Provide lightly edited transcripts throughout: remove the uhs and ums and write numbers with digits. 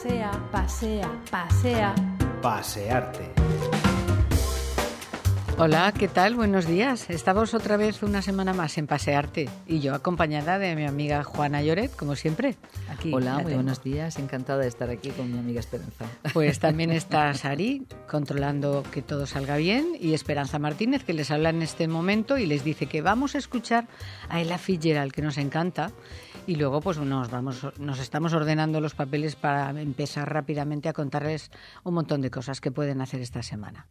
Pasea, pasea, pasea. Pasearte. Hola, ¿qué tal? Buenos días. Estamos otra vez una semana más en Pasearte y yo acompañada de mi amiga Juana Lloret, como siempre. Aquí hola, muy buenos días. Encantada de estar aquí con mi amiga Esperanza. Pues también está Sari controlando que todo salga bien y Esperanza Martínez, que les habla en este momento y les dice que vamos a escuchar a Ella Fitzgerald, que nos encanta, y luego pues nos estamos ordenando los papeles para empezar rápidamente a contarles un montón de cosas que pueden hacer esta semana.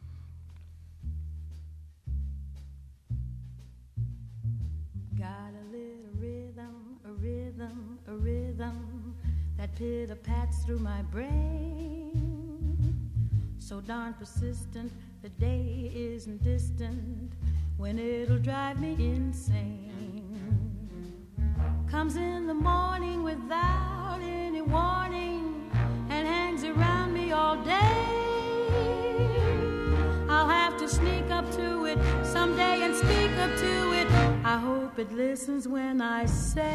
That pitter-pats through my brain, so darn persistent, the day isn't distant when it'll drive me insane. Comes in the morning without any warning and hangs around me all day. I'll have to sneak up to it someday and speak up to it. I hope it listens when I say,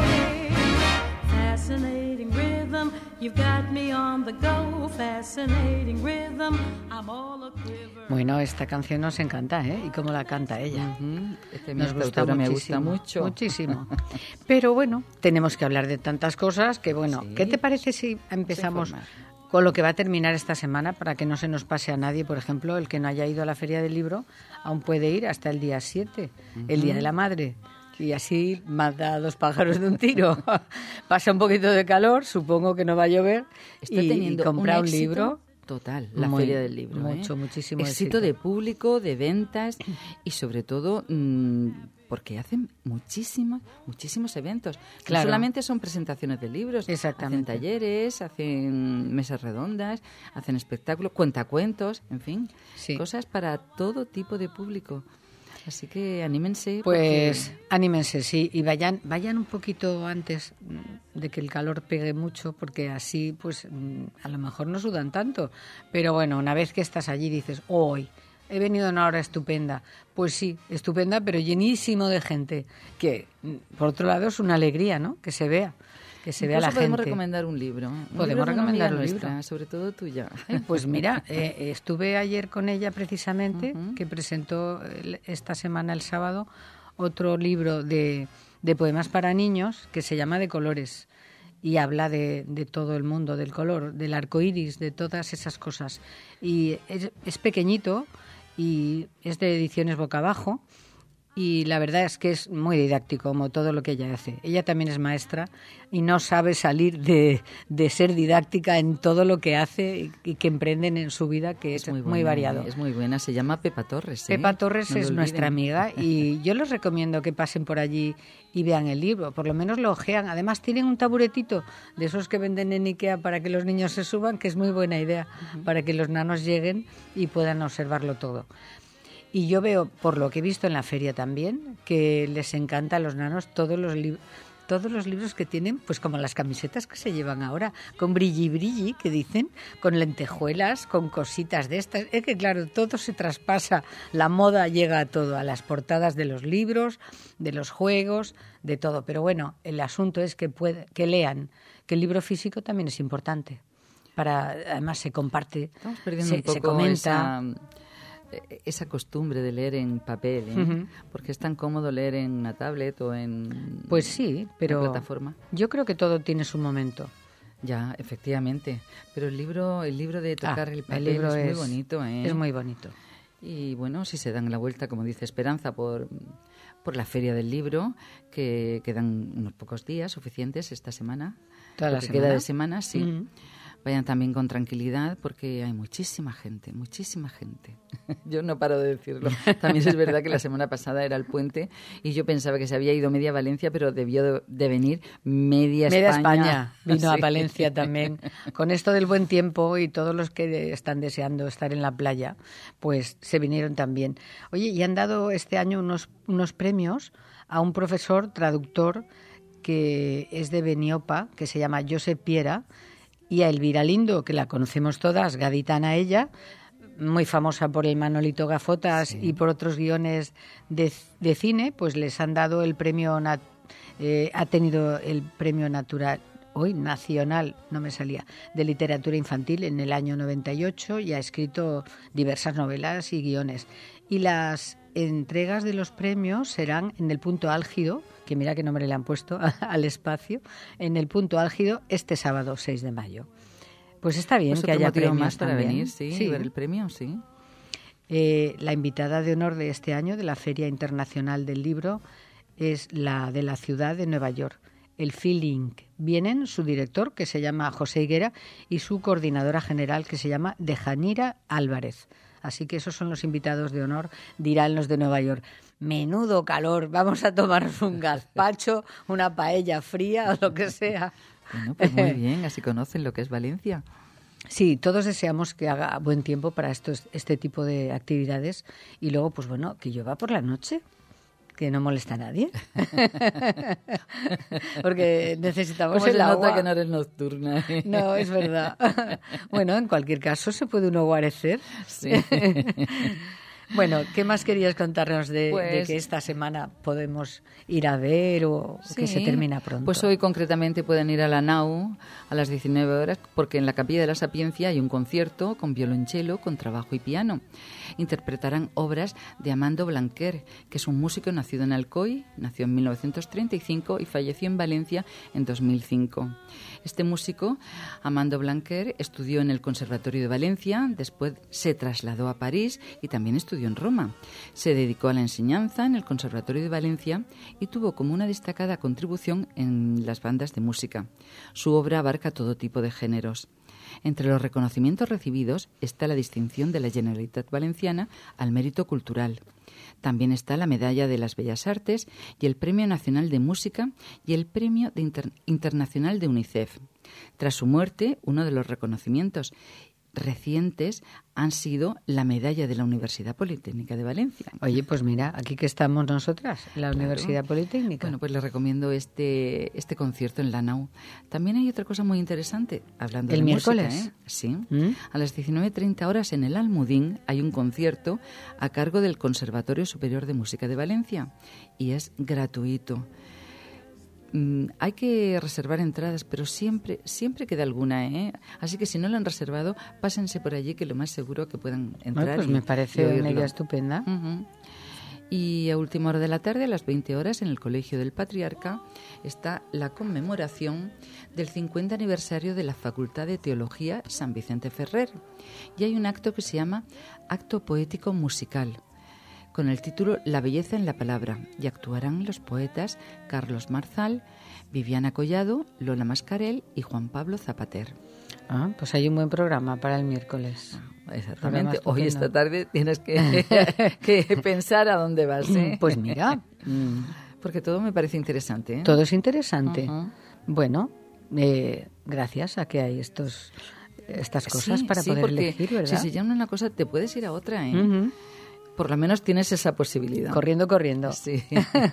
fascinating rhythm, you've got me on the go. Fascinating rhythm, I'm all a quiver. Bueno, esta canción nos encanta, ¿eh? Y cómo la canta ella. Nos gusta muchísimo. Me gusta mucho. Muchísimo. Pero bueno, tenemos que hablar de tantas cosas que bueno, sí. ¿Qué te parece si empezamos con lo que va a terminar esta semana para que no se nos pase a nadie? Por ejemplo, el que no haya ido a la Feria del Libro aún puede ir hasta el día 7, el Día de la Madre. Y así mata a dos pájaros de un tiro. Pasa un poquito de calor, supongo que no va a llover, y compra un libro. Total, la Feria del Libro. Muchísimo éxito de público, de ventas y sobre todo porque hacen muchísimos eventos. Claro. No solamente son presentaciones de libros, hacen talleres, hacen mesas redondas, hacen espectáculos, cuentacuentos, en fin, cosas para todo tipo de público. Así que anímense. Pues anímense, sí, y vayan un poquito antes de que el calor pegue mucho, porque así pues a lo mejor no sudan tanto. Pero bueno, una vez que estás allí dices, hoy he venido a una hora estupenda. Pues sí, estupenda, pero llenísimo de gente, que por otro lado es una alegría, ¿no? Que se vea. Que se vea la gente. Podemos recomendar un libro. Podemos recomendar un libro. Sobre todo tuya. Pues mira, estuve ayer con ella precisamente, que presentó esta semana, el sábado, otro libro de poemas para niños que se llama De Colores y habla de todo el mundo, del color, del arco iris, de todas esas cosas. Y es pequeñito y es de Ediciones Boca Abajo. Y la verdad es que es muy didáctico, como todo lo que ella hace. Ella también es maestra y no sabe salir de ser didáctica en todo lo que hace y que emprenden en su vida, que es muy variado. Es muy buena, se llama Pepa Torres. Pepa Torres es nuestra amiga y yo les recomiendo que pasen por allí y vean el libro, por lo menos lo ojean. Además tienen un taburetito de esos que venden en Ikea para que los niños se suban, que es muy buena idea, para que los nanos lleguen y puedan observarlo todo. Y yo veo, por lo que he visto en la feria también, que les encanta a los nanos todos los libros que tienen, pues como las camisetas que se llevan ahora, con brilli, que dicen, con lentejuelas, con cositas de estas. Es que claro, todo se traspasa, la moda llega a todo, a las portadas de los libros, de los juegos, de todo. Pero bueno, el asunto es que lean, que el libro físico también es importante. Además se comparte, estamos perdiendo un poco, se comenta. Esa costumbre de leer en papel, porque es tan cómodo leer en una tablet o en pues sí, pero una plataforma. Yo creo que todo tiene su momento. Ya, efectivamente. Pero el libro de tocar el papel es muy bonito, ¿eh? Es muy bonito. Y bueno, si se dan la vuelta, como dice Esperanza, por la Feria del Libro, que quedan unos pocos días suficientes esta semana. ¿Toda la semana? Queda de semana, sí. Vayan también con tranquilidad porque hay muchísima gente. Yo no paro de decirlo. También es verdad que la semana pasada era el puente y yo pensaba que se había ido media Valencia, pero debió de venir media España. Vino a Valencia también. Con esto del buen tiempo y todos los que están deseando estar en la playa, pues se vinieron también. Oye, y han dado este año unos premios a un profesor traductor que es de Beniopa, que se llama Josep Piera, y a Elvira Lindo, que la conocemos todas, gaditana ella, muy famosa por el Manolito Gafotas y por otros guiones de cine, pues les han dado el premio, ha tenido el premio Nacional, no me salía, de Literatura Infantil en el año 98 y ha escrito diversas novelas y guiones. Y las entregas de los premios serán en el Punto Álgido, que mira qué nombre le han puesto al espacio, en el Punto Álgido este sábado 6 de mayo. Pues está bien que haya premios más para también. Venir, sí, ver el premio, sí. La invitada de honor de este año de la Feria Internacional del Libro es la de la ciudad de Nueva York, el Feeling. Vienen su director, que se llama José Higuera, y su coordinadora general, que se llama Dejanira Álvarez. Así que esos son los invitados de honor, dirán los de Nueva York. Menudo calor, vamos a tomarnos un gazpacho, una paella fría o lo que sea. Bueno, pues muy bien, así conocen lo que es Valencia. Sí, todos deseamos que haga buen tiempo para este tipo de actividades y luego, pues bueno, que llueva por la noche, que no molesta a nadie. Porque necesitamos ¿Cómo el se agua. nota que no eres nocturna? No, es verdad. Bueno, en cualquier caso se puede uno guarecer. Sí. Bueno, ¿qué más querías contarnos de que esta semana podemos ir a ver o que se termina pronto? Pues hoy concretamente pueden ir a la Nau a las 19 horas porque en la Capilla de la Sapiencia hay un concierto con violonchelo, con trabajo y piano. Interpretarán obras de Amando Blanquer, que es un músico nacido en Alcoy, nació en 1935 y falleció en Valencia en 2005. Este músico, Amando Blanquer, estudió en el Conservatorio de Valencia, después se trasladó a París y también estudió en Roma. Se dedicó a la enseñanza en el Conservatorio de Valencia y tuvo como una destacada contribución en las bandas de música. Su obra abarca todo tipo de géneros. Entre los reconocimientos recibidos está la distinción de la Generalitat Valenciana al mérito cultural. También está la Medalla de las Bellas Artes y el Premio Nacional de Música y el Premio Internacional de UNICEF. Tras su muerte, uno de los reconocimientos recientes han sido la medalla de la Universidad Politécnica de Valencia. Oye, pues mira, aquí que estamos nosotras, la Universidad Politécnica. Bueno, pues les recomiendo este concierto en la Nau. También hay otra cosa muy interesante, hablando de miércoles. música, ¿eh? Sí. A las 19:30 horas en el Almudín hay un concierto a cargo del Conservatorio Superior de Música de Valencia y es gratuito. Hay que reservar entradas, pero siempre queda alguna, ¿eh? Así que si no lo han reservado, pásense por allí, que lo más seguro que puedan entrar. Bueno, pues me parece una idea estupenda. Uh-huh. Y a última hora de la tarde, a las 20 horas, en el Colegio del Patriarca, está la conmemoración del 50 aniversario de la Facultad de Teología San Vicente Ferrer. Y hay un acto que se llama Acto Poético Musical, con el título La belleza en la palabra, y actuarán los poetas Carlos Marzal, Viviana Collado, Lola Mascarell y Juan Pablo Zapater. Ah, pues hay un buen programa para el miércoles. Exactamente. Hoy esta tarde tienes que pensar a dónde vas, ¿eh? Pues mira. Porque todo me parece interesante, ¿eh? Todo es interesante. Uh-huh. Bueno, gracias a que hay estas cosas para poder elegir, ¿verdad? Si se llama una cosa, te puedes ir a otra, ¿eh? Uh-huh. Por lo menos tienes esa posibilidad. Corriendo. Sí.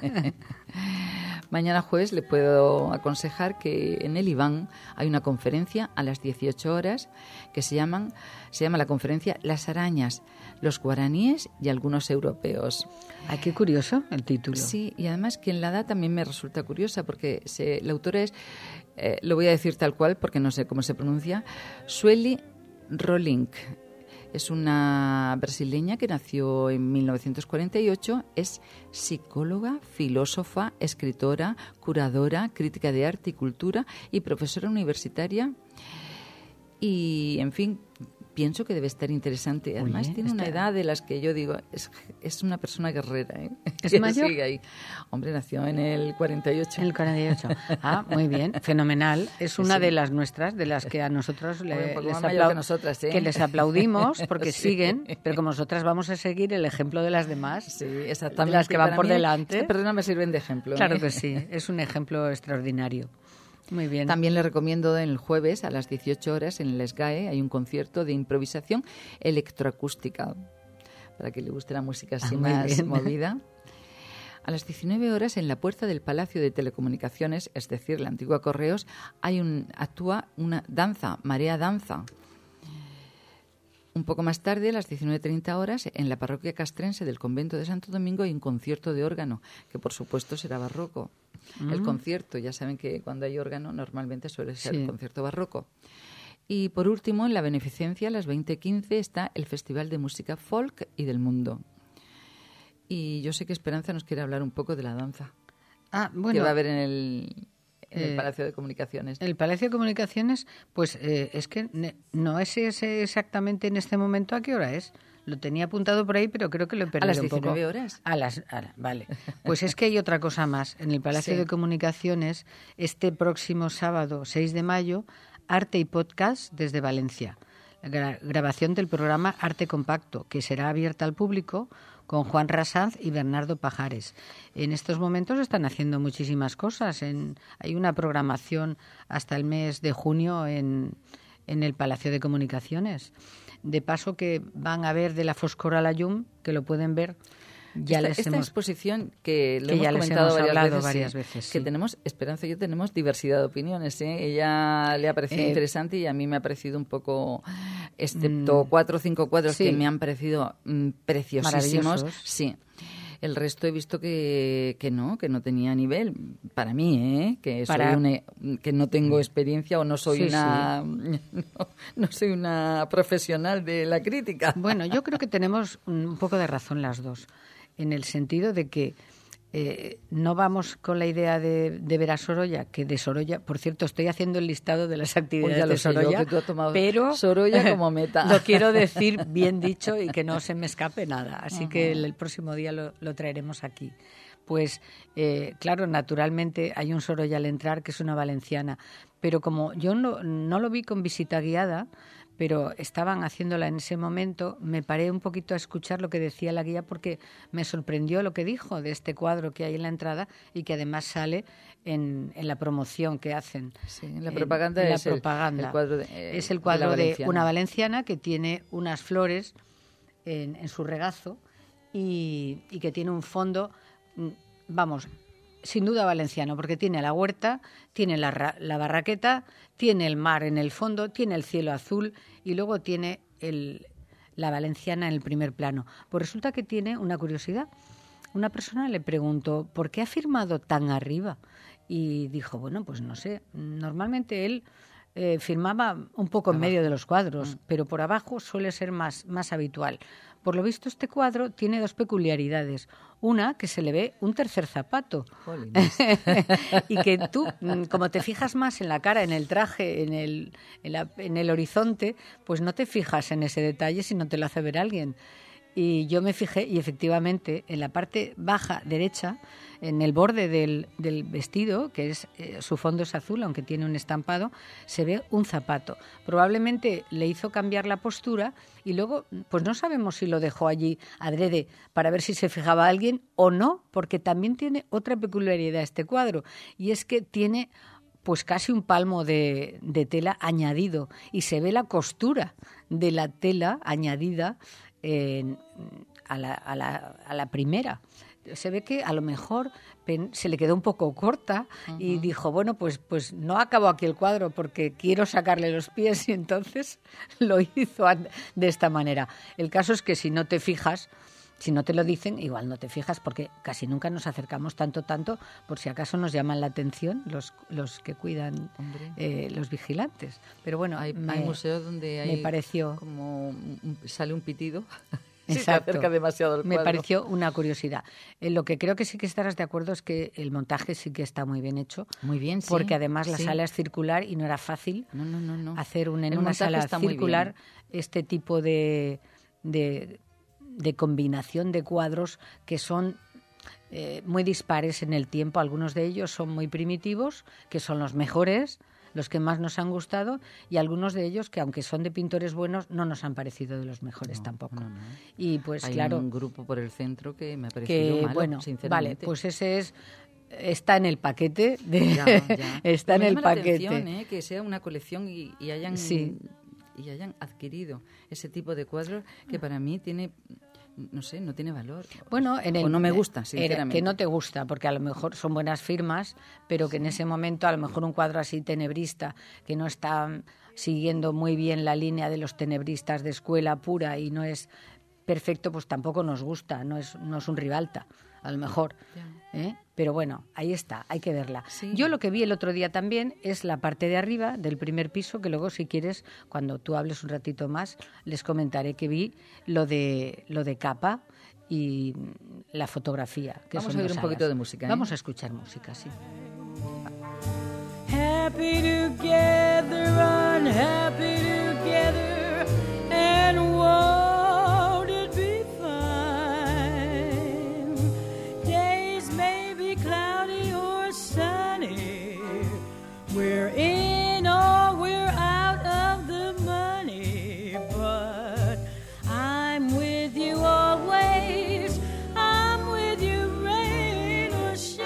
Mañana jueves le puedo aconsejar que en el Iván hay una conferencia a las 18 horas que se llama la conferencia Las arañas, los guaraníes y algunos europeos. Ah, qué curioso el título. Sí, y además quien la da también me resulta curiosa porque la autora es, lo voy a decir tal cual porque no sé cómo se pronuncia, Sueli Rolink. Es una brasileña que nació en 1948, es psicóloga, filósofa, escritora, curadora, crítica de arte y cultura y profesora universitaria. Y, en fin, pienso que debe estar interesante. Además, tiene una edad de las que yo digo, es una persona guerrera, ¿eh? ¿Es mayor? Sigue ahí. Hombre, nació en el 48. En el 48. Ah, muy bien, fenomenal. Es una de las nuestras, de las que a nosotros les aplaudimos porque siguen, pero como nosotras vamos a seguir el ejemplo de las demás, sí, exactamente, de las que van por delante. Estas personas me sirven de ejemplo. Claro que sí, es un ejemplo extraordinario. Muy bien. También le recomiendo el jueves a las 18 horas en el SGAE hay un concierto de improvisación electroacústica para que le guste la música así más movida. A las 19 horas en la puerta del Palacio de Telecomunicaciones, es decir, la antigua Correos, actúa una danza, Marea Danza. Un poco más tarde, a las 19:30 horas, en la parroquia castrense del convento de Santo Domingo hay un concierto de órgano, que por supuesto será barroco. El concierto, ya saben que cuando hay órgano normalmente suele ser el concierto barroco. Y por último, en la beneficencia, a las 20:15, está el Festival de Música Folk y del Mundo. Y yo sé que Esperanza nos quiere hablar un poco de la danza. Bueno, que va a haber en el Palacio de Comunicaciones. El Palacio de Comunicaciones, pues es que no es exactamente en este momento a qué hora es. Lo tenía apuntado por ahí, pero creo que lo he perdido un poco. ¿A las 19 horas? Vale. Pues es que hay otra cosa más. En el Palacio de Comunicaciones, este próximo sábado, 6 de mayo, Arte y Podcast desde Valencia. La grabación del programa Arte Compacto, que será abierta al público, con Juan Rasanz y Bernardo Pajares. En estos momentos están haciendo muchísimas cosas. Hay una programación hasta el mes de junio en el Palacio de Comunicaciones. De paso que van a ver de la Foscor a la Llum, que lo pueden ver. Esta exposición que lo hemos comentado varias veces que tenemos, Esperanza y yo tenemos diversidad de opiniones. Ella le ha parecido interesante y a mí me ha parecido un poco, excepto 4 o 5 cuadros que me han parecido preciosísimos. Sí. El resto he visto que no tenía nivel para mí, que no tengo experiencia o no soy no soy una profesional de la crítica. Bueno, yo creo que tenemos un poco de razón las dos, en el sentido de que no vamos con la idea de ver a Sorolla, que de Sorolla, por cierto, estoy haciendo el listado de las actividades de Sorolla, que tú has tomado pero Sorolla como meta. Lo quiero decir bien dicho y que no se me escape nada, así que el próximo día lo traeremos aquí. Pues claro, naturalmente hay un Sorolla al entrar que es una valenciana, pero como yo no lo vi con visita guiada, pero estaban haciéndola en ese momento, me paré un poquito a escuchar lo que decía la guía porque me sorprendió lo que dijo de este cuadro que hay en la entrada y que además sale en la promoción que hacen. Sí, en la propaganda es el cuadro es el cuadro de una valenciana que tiene unas flores en su regazo y que tiene un fondo, vamos, sin duda valenciano, porque tiene la huerta, tiene la barraqueta, tiene el mar en el fondo, tiene el cielo azul y luego tiene la valenciana en el primer plano. Pues resulta que tiene una curiosidad. Una persona le preguntó, ¿por qué ha firmado tan arriba? Y dijo, bueno, pues no sé, normalmente él firmaba un poco en medio de los cuadros, pero por abajo suele ser más habitual. Por lo visto, este cuadro tiene 2 peculiaridades. Una, que se le ve un tercer zapato. Y que tú, como te fijas más en la cara, en el traje, en el horizonte, pues no te fijas en ese detalle si no te lo hace ver alguien. Y yo me fijé y efectivamente en la parte baja derecha, en el borde del vestido, que es su fondo es azul, aunque tiene un estampado, se ve un zapato. Probablemente le hizo cambiar la postura y luego pues no sabemos si lo dejó allí adrede para ver si se fijaba alguien o no, porque también tiene otra peculiaridad este cuadro y es que tiene pues casi un palmo de tela añadido y se ve la costura de la tela añadida a la primera. Se ve que a lo mejor se le quedó un poco corta y dijo, bueno, pues no acabo aquí el cuadro porque quiero sacarle los pies y entonces lo hizo de esta manera. El caso es que si no te fijas, si no te lo dicen, igual no te fijas porque casi nunca nos acercamos tanto, por si acaso nos llaman la atención los que cuidan, los vigilantes. Pero bueno, hay museos donde hay me pareció como sale un pitido. Exacto. Se acerca demasiado al cuadro. Me pareció una curiosidad. Lo que creo que sí que estarás de acuerdo es que el montaje sí que está muy bien hecho. Muy bien, sí. Porque además la sala es circular y no era fácil hacer en una sala circular este tipo de combinación de cuadros que son muy dispares en el tiempo. Algunos de ellos son muy primitivos, que son los mejores, los que más nos han gustado, y algunos de ellos que aunque son de pintores buenos no nos han parecido de los mejores tampoco. No. Y pues hay claro, un grupo por el centro que me ha parecido malo, sinceramente. Vale, pues ese está en el paquete ya. Está en el paquete. Me llama la atención, que sea una colección y hayan adquirido ese tipo de cuadros que para mí tiene, no sé, no tiene valor. Bueno, o no me gusta, sinceramente. Que no te gusta, porque a lo mejor son buenas firmas, pero que en ese momento a lo mejor un cuadro así tenebrista, que no está siguiendo muy bien la línea de los tenebristas de escuela pura y no es perfecto, pues tampoco nos gusta, no es un Ribalta, a lo mejor. Pero bueno, ahí está, hay que verla. Sí. Yo lo que vi el otro día también es la parte de arriba del primer piso, que luego si quieres, cuando tú hables un ratito más, les comentaré que vi lo de Capa y la fotografía. Que vamos a oír un poquito de música. Vamos a escuchar música, sí. Happy together, unhappy together, and won't it be fine? Days may be cloudy or sunny, we're in or we're out of the money, but I'm with you always, I'm with you rain or shine.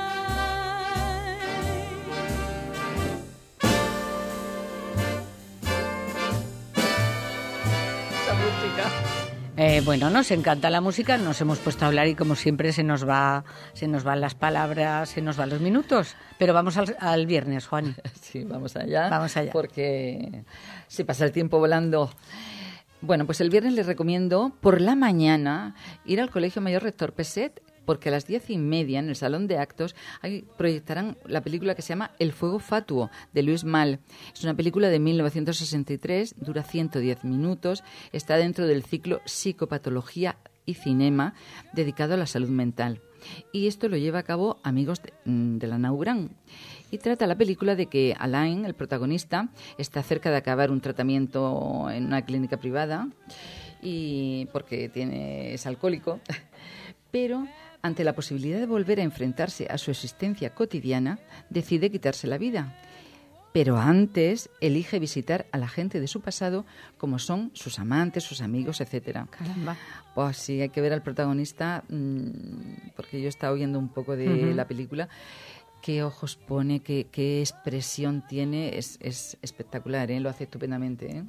Bueno, nos encanta la música, nos hemos puesto a hablar y como siempre se nos van las palabras, se nos van los minutos. Pero vamos al viernes, Juani. Sí, vamos allá. Vamos allá. Porque se pasa el tiempo volando. Bueno, pues el viernes les recomiendo por la mañana ir al Colegio Mayor Rector Peset, porque a las 10:30 en el Salón de Actos proyectarán la película que se llama El fuego fatuo, de Luis Mal. Es una película de 1963, dura 110 minutos, está dentro del ciclo Psicopatología y Cinema, dedicado a la salud mental. Y esto lo lleva a cabo amigos de la Naugrán. Y trata la película de que Alain, el protagonista, está cerca de acabar un tratamiento en una clínica privada, y porque es alcohólico, pero ante la posibilidad de volver a enfrentarse a su existencia cotidiana, decide quitarse la vida. Pero antes elige visitar a la gente de su pasado, como son sus amantes, sus amigos, etcétera. Caramba. Pues sí, hay que ver al protagonista, porque yo he estado oyendo un poco de la película. Qué ojos pone, qué expresión tiene, es espectacular, lo hace estupendamente.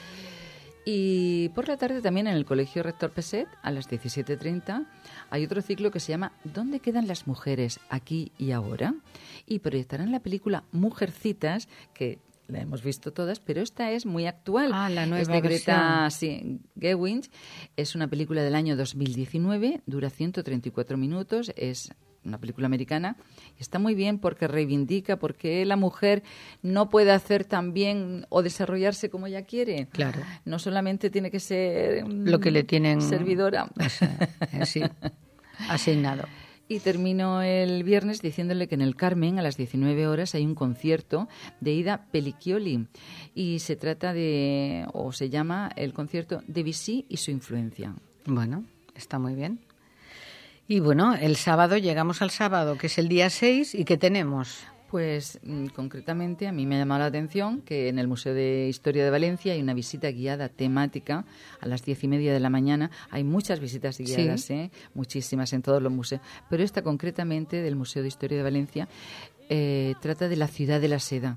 Y por la tarde también en el Colegio Rector Peset, a las 17:30, hay otro ciclo que se llama ¿Dónde quedan las mujeres aquí y ahora? Y proyectarán la película Mujercitas, que la hemos visto todas, pero esta es muy actual. La nueva es de Greta Gerwig. Es una película del año 2019, dura 134 minutos, es una película americana, y está muy bien porque reivindica porque la mujer no puede hacer tan bien o desarrollarse como ella quiere. Claro. No solamente tiene que ser lo que le tienen servidora. Sí, asignado. Y termino el viernes diciéndole que en el Carmen, a las 19 horas, hay un concierto de Ida Pelliccioli. Y se trata se llama el concierto Debussy y su influencia. Bueno, está muy bien. Y bueno, el sábado, llegamos al sábado, que es el día 6, ¿y qué tenemos? Pues concretamente a mí me ha llamado la atención que en el Museo de Historia de Valencia hay una visita guiada temática a las 10:30 de la mañana. Hay muchas visitas guiadas, ¿sí? Muchísimas en todos los museos, pero esta concretamente del Museo de Historia de Valencia trata de la ciudad de la seda.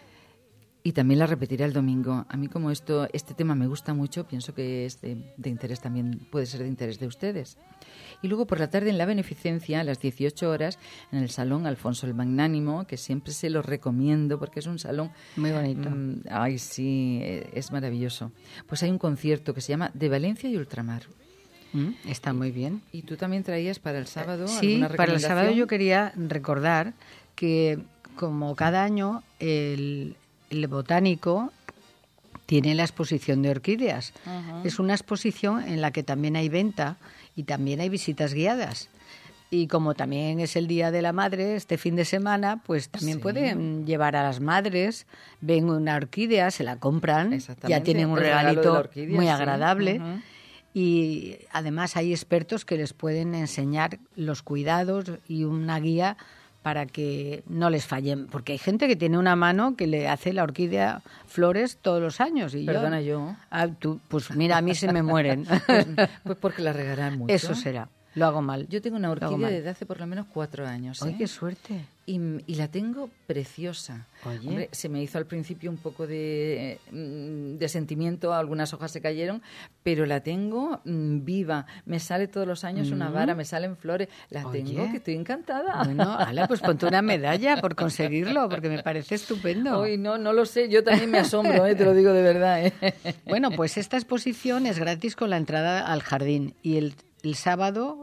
Y también la repetiré el domingo. A mí como este tema me gusta mucho, pienso que es de interés también, puede ser de interés de ustedes. Y luego por la tarde en la beneficencia, a las 18 horas, en el Salón Alfonso el Magnánimo, que siempre se los recomiendo porque es un salón muy bonito. Ay, sí, es maravilloso. Pues hay un concierto que se llama De Valencia y Ultramar. Está muy bien. ¿Y tú también traías para el sábado sí, alguna recomendación? Para el sábado yo quería recordar que como cada año el botánico tiene la exposición de orquídeas. Uh-huh. Es una exposición en la que también hay venta y también hay visitas guiadas. Y como también es el Día de la Madre, este fin de semana, pues también pueden llevar a las madres, ven una orquídea, se la compran, ya tienen un regalito muy agradable. Uh-huh. Y además hay expertos que les pueden enseñar los cuidados y una guía para que no les fallen, porque hay gente que tiene una mano que le hace la orquídea flores todos los años. Y Perdona, yo. Pues mira, a mí se me mueren. Pues porque la regarán mucho. Eso será, lo hago mal. Yo tengo una orquídea desde hace por lo menos 4 años. ¡Ay, qué suerte! y la tengo preciosa. Oye. Hombre, se me hizo al principio un poco de sentimiento, algunas hojas se cayeron, pero la tengo viva. Me sale todos los años una vara, me salen flores. La tengo, que estoy encantada. Bueno, ala, pues ponte una medalla por conseguirlo, porque me parece estupendo. Hoy no lo sé, yo también me asombro, te lo digo de verdad. Bueno, pues esta exposición es gratis con la entrada al jardín y el sábado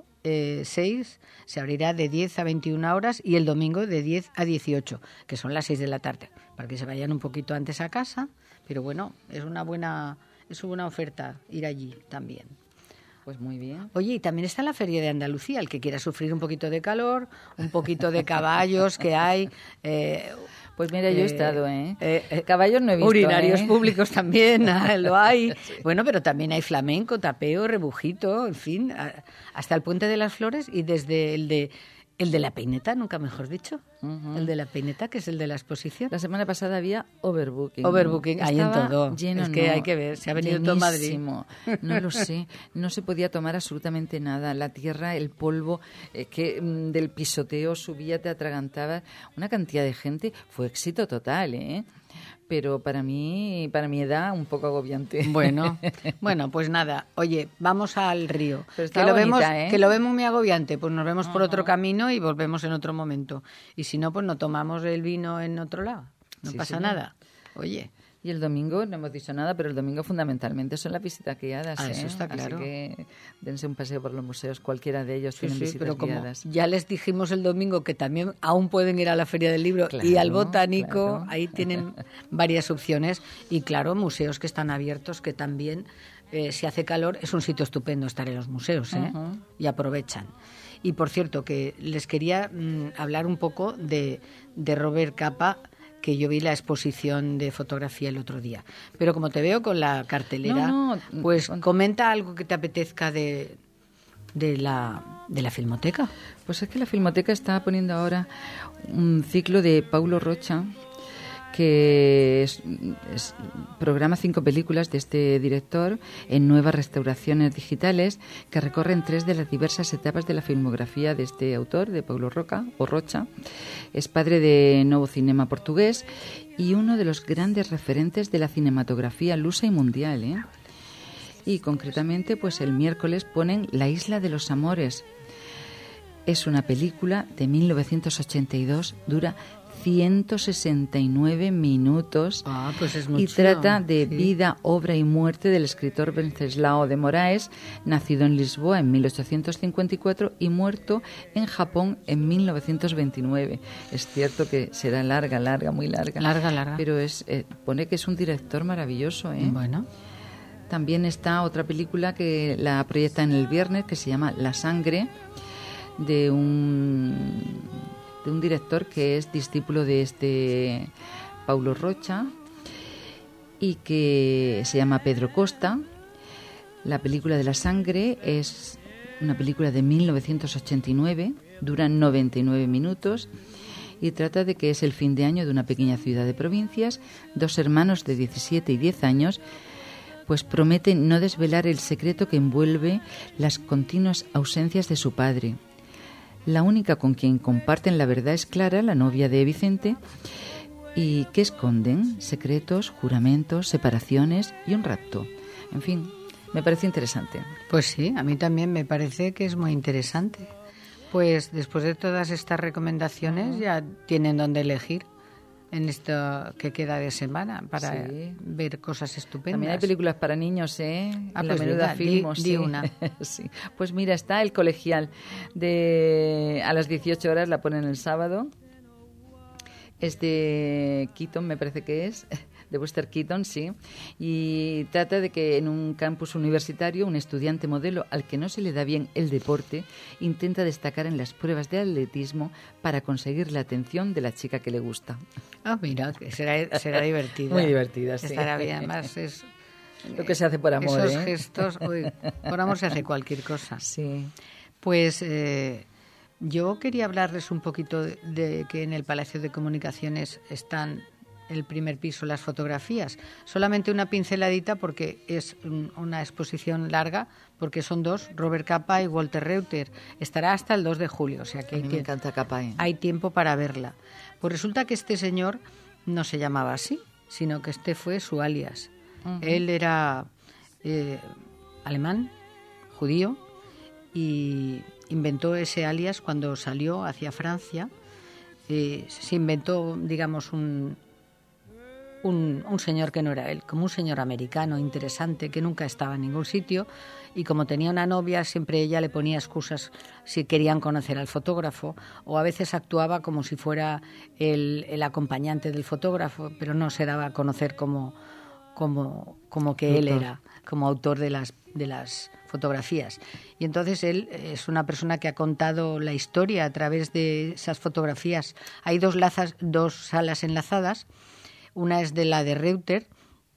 6 se abrirá de 10 a 21 horas y el domingo de 10 a 18, que son las 6 de la tarde, para que se vayan un poquito antes a casa, pero bueno, es una buena oferta ir allí también. Pues muy bien. Oye, y también está la Feria de Andalucía, el que quiera sufrir un poquito de calor, un poquito de caballos que hay. Pues mira, yo he estado, caballos no he visto. Urinarios públicos también lo hay. Sí. Bueno, pero también hay flamenco, tapeo, rebujito, en fin, hasta el Puente de las Flores y desde el de la Peineta, nunca mejor dicho. El de la Peineta, que es el de la exposición. La semana pasada había overbooking. Overbooking, ahí en todo. Lleno, es que hay que ver, se ha venido todo Madrid. No lo sé, no se podía tomar absolutamente nada. La tierra, el polvo que del pisoteo subía, te atragantaba. Una cantidad de gente, fue éxito total, Pero para mi edad, un poco agobiante. Bueno, pues nada. Oye, vamos al río. Que lo vemos muy agobiante. Pues nos vemos por otro camino y volvemos en otro momento. Y si no, pues no tomamos el vino en otro lado. No pasa nada. Oye. Y el domingo, no hemos dicho nada, pero el domingo fundamentalmente son las visitas guiadas. Eso está claro. Así que dense un paseo por los museos, cualquiera de ellos tienen visitas pero guiadas. Como ya les dijimos el domingo que también aún pueden ir a la Feria del Libro y al Botánico, ahí tienen varias opciones. Y claro, museos que están abiertos, que también, si hace calor, es un sitio estupendo estar en los museos, y aprovechan. Y por cierto, que les quería hablar un poco de Robert Capa, que yo vi la exposición de fotografía el otro día. Pero como te veo con la cartelera, pues comenta algo que te apetezca de la Filmoteca. Pues es que la Filmoteca está poniendo ahora un ciclo de Paulo Rocha, que programa 5 películas de este director en nuevas restauraciones digitales que recorren 3 de las diversas etapas de la filmografía de este autor, de Paulo Rocha. Es padre de Novo Cinema portugués y uno de los grandes referentes de la cinematografía lusa y mundial. Y concretamente, pues el miércoles ponen La Isla de los Amores. Es una película de 1982, dura 169 minutos pues es mucho, y trata de vida, obra y muerte del escritor Wenceslao de Moraes, nacido en Lisboa en 1854 y muerto en Japón en 1929. Es cierto que será larga, muy larga. Larga. Pero pone que es un director maravilloso, Bueno. También está otra película que la proyecta en el viernes, que se llama La Sangre, de un director que es discípulo de este Paulo Rocha y que se llama Pedro Costa. La película de La Sangre es una película de 1989, dura 99 minutos y trata de que es el fin de año de una pequeña ciudad de provincias. 2 hermanos de 17 y 10 años pues prometen no desvelar el secreto que envuelve las continuas ausencias de su padre. La única con quien comparten la verdad es Clara, la novia de Vicente, y que esconden secretos, juramentos, separaciones y un rapto. En fin, me parece interesante. Pues sí, a mí también me parece que es muy interesante. Pues después de todas estas recomendaciones ya tienen dónde elegir en esto que queda de semana para ver cosas estupendas. También hay películas para niños, en la Menuda Filmos. Di una. Sí. Pues mira, está El Colegial, a las 18 horas, la ponen el sábado. Es de Keaton, me parece que es, de Buster Keaton, sí. Y trata de que en un campus universitario un estudiante modelo al que no se le da bien el deporte intenta destacar en las pruebas de atletismo para conseguir la atención de la chica que le gusta. Mira, que será divertida. Muy divertida, sí. Estará bien, además es... Lo que se hace por amor, esos gestos, por amor se hace cualquier cosa. Sí. Pues... yo quería hablarles un poquito de que en el Palacio de Comunicaciones están el primer piso las fotografías. Solamente una pinceladita porque es una exposición larga, porque son dos, Robert Capa y Walter Reuter. Estará hasta el 2 de julio, o sea que me encanta Capa. Hay tiempo para verla. Pues resulta que este señor no se llamaba así, sino que este fue su alias. Uh-huh. Él era alemán, judío, y inventó ese alias cuando salió hacia Francia. Se inventó, digamos, un señor que no era él, como un señor americano interesante que nunca estaba en ningún sitio, y como tenía una novia, siempre ella le ponía excusas si querían conocer al fotógrafo, o a veces actuaba como si fuera el acompañante del fotógrafo, pero no se daba a conocer como que él era, como autor de las fotografías. Y entonces él es una persona que ha contado la historia a través de esas fotografías. Hay dos salas enlazadas. Una es de la de Reuter,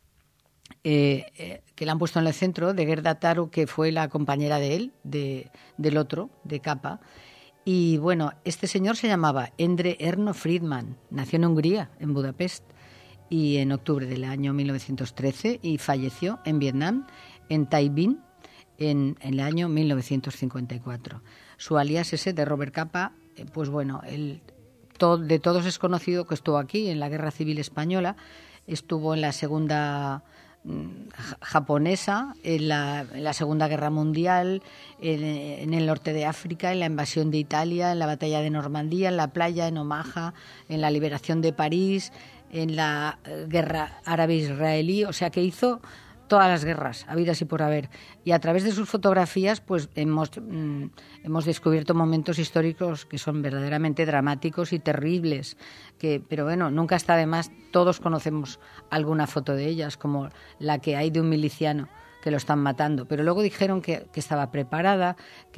que la han puesto en el centro, de Gerda Taro, que fue la compañera de él, del otro, de Capa. Y bueno, este señor se llamaba Endre Erno Friedman, nació en Hungría, en Budapest, y en octubre del año 1913, y falleció en Vietnam, en Tay Binh, en el año 1954. Su alias ese de Robert Capa, pues bueno, de todos es conocido que estuvo aquí en la Guerra Civil Española, estuvo en la Segunda japonesa, en la Segunda Guerra Mundial, en el norte de África, en la invasión de Italia, en la batalla de Normandía, en la playa, en Omaha, en la liberación de París, en la guerra árabe-israelí, o sea que hizo todas las guerras habidas y por haber, y a través de sus fotografías pues hemos descubierto momentos históricos que son verdaderamente dramáticos y terribles, pero bueno, nunca está de más, todos conocemos alguna foto de ellas, como la que hay de un miliciano que lo están matando, pero luego dijeron que estaba preparada,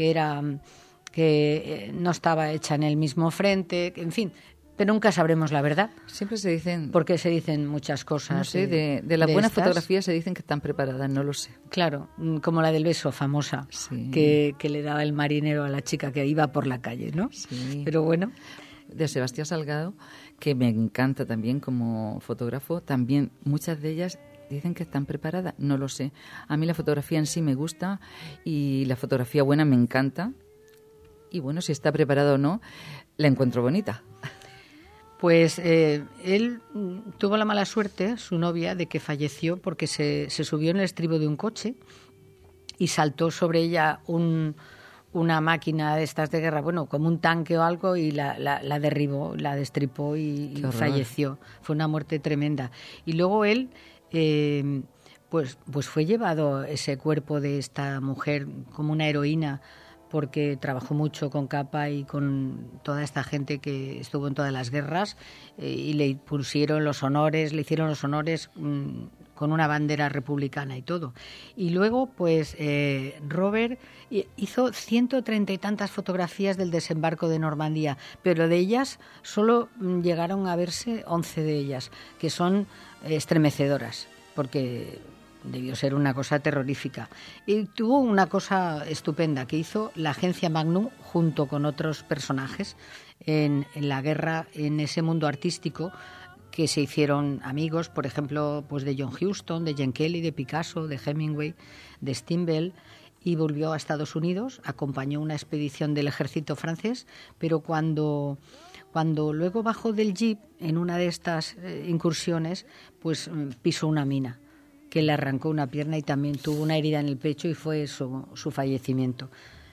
que no estaba hecha en el mismo frente, en fin. Pero nunca sabremos la verdad. Siempre se dicen... Porque se dicen muchas cosas. No sé, de las buenas fotografías se dicen que están preparadas, no lo sé. Claro, como la del beso famosa, sí. que le daba el marinero a la chica que iba por la calle, ¿no? Sí. Pero bueno. De Sebastián Salgado, que me encanta también como fotógrafo, también muchas de ellas dicen que están preparadas, no lo sé. A mí la fotografía en sí me gusta y la fotografía buena me encanta. Y bueno, si está preparada o no, la encuentro bonita. Pues él tuvo la mala suerte, su novia, de que falleció porque se subió en el estribo de un coche y saltó sobre ella una máquina de estas de guerra, bueno, como un tanque o algo, y la derribó, la destripó y falleció. Fue una muerte tremenda. Y luego él, pues fue llevado ese cuerpo de esta mujer como una heroína, porque trabajó mucho con Capa y con toda esta gente que estuvo en todas las guerras, y le hicieron los honores con una bandera republicana y todo. Y luego, pues, Robert hizo 130 y tantas fotografías del desembarco de Normandía, pero de ellas solo llegaron a verse 11 de ellas, que son estremecedoras, porque debió ser una cosa terrorífica. Y tuvo una cosa estupenda que hizo la agencia Magnum junto con otros personajes en la guerra, en ese mundo artístico, que se hicieron amigos, por ejemplo, pues de John Huston, de Gene Kelly, de Picasso, de Hemingway, de Steinbeck, y volvió a Estados Unidos, acompañó una expedición del ejército francés, pero cuando luego bajó del jeep en una de estas incursiones, pues pisó una mina que le arrancó una pierna y también tuvo una herida en el pecho, y fue su fallecimiento.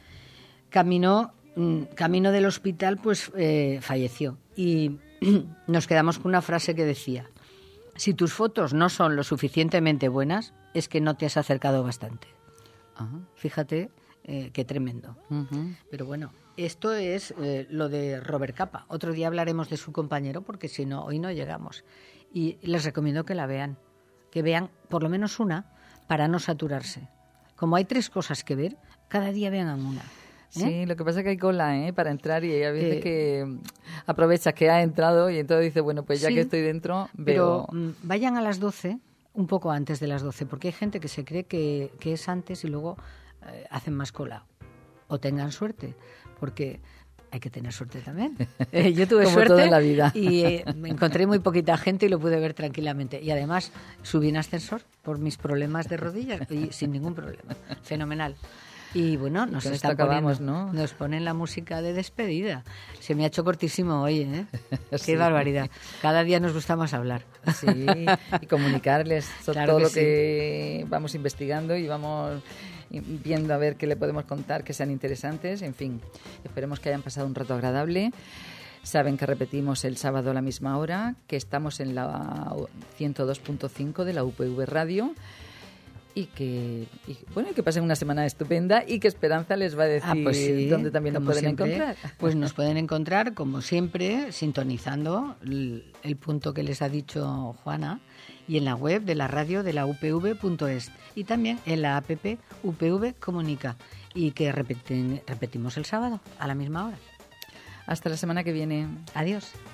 Camino del hospital, pues falleció, y nos quedamos con una frase que decía: si tus fotos no son lo suficientemente buenas, es que no te has acercado bastante. Uh-huh. Fíjate qué tremendo. Uh-huh. Pero bueno, esto es lo de Robert Capa. Otro día hablaremos de su compañero, porque si no, hoy no llegamos. Y les recomiendo que la vean, que vean por lo menos una, para no saturarse. Como hay 3 cosas que ver, cada día vean una. Sí, lo que pasa es que hay cola para entrar, y a veces que aprovechas que ha entrado y entonces dices, bueno, pues ya que estoy dentro, veo... Pero vayan a las 12, un poco antes de las 12, porque hay gente que se cree que es antes y luego hacen más cola. O tengan suerte, porque hay que tener suerte también. Yo tuve como suerte toda la vida. y me encontré muy poquita gente y lo pude ver tranquilamente. Y además subí en ascensor por mis problemas de rodillas y sin ningún problema. Fenomenal. Y bueno, nos están poniendo, ¿no? Nos ponen la música de despedida. Se me ha hecho cortísimo hoy, ¿eh? Sí. Qué barbaridad. Cada día nos gusta más hablar. Sí, y comunicarles Claro todo lo sí. que vamos investigando y vamos viendo a ver qué le podemos contar, que sean interesantes. En fin, esperemos que hayan pasado un rato agradable. Saben que repetimos el sábado a la misma hora, que estamos en la 102.5 de la UPV Radio. Y que pasen una semana estupenda y que Esperanza les va a decir pues sí, dónde también nos pueden encontrar. Pues nos pueden encontrar, como siempre, sintonizando el punto que les ha dicho Juana y en la web de la radio de la upv.es y también en la app UPV Comunica y que repetimos el sábado a la misma hora. Hasta la semana que viene. Adiós.